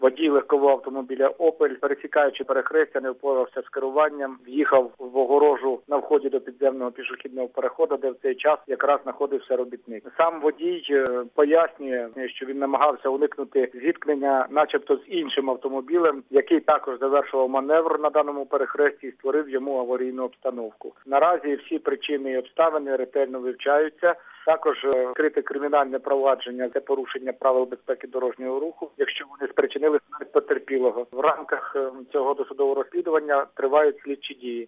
Водій легкового автомобіля «Опель», пересікаючи перехрестя, не впорався з керуванням, в'їхав в огорожу на вході до підземного пішохідного переходу, де в цей час якраз знаходився робітник. Сам водій пояснює, що він намагався уникнути зіткнення начебто з іншим автомобілем, який також завершував маневр на даному перехресті і створив йому аварійну обстановку. Наразі всі причини і обставини ретельно вивчаються. Також відкрите кримінальне провадження за порушення правил безпеки дорожнього руху, якщо вони спричинили смерть потерпілого. В рамках цього досудового розслідування тривають слідчі дії.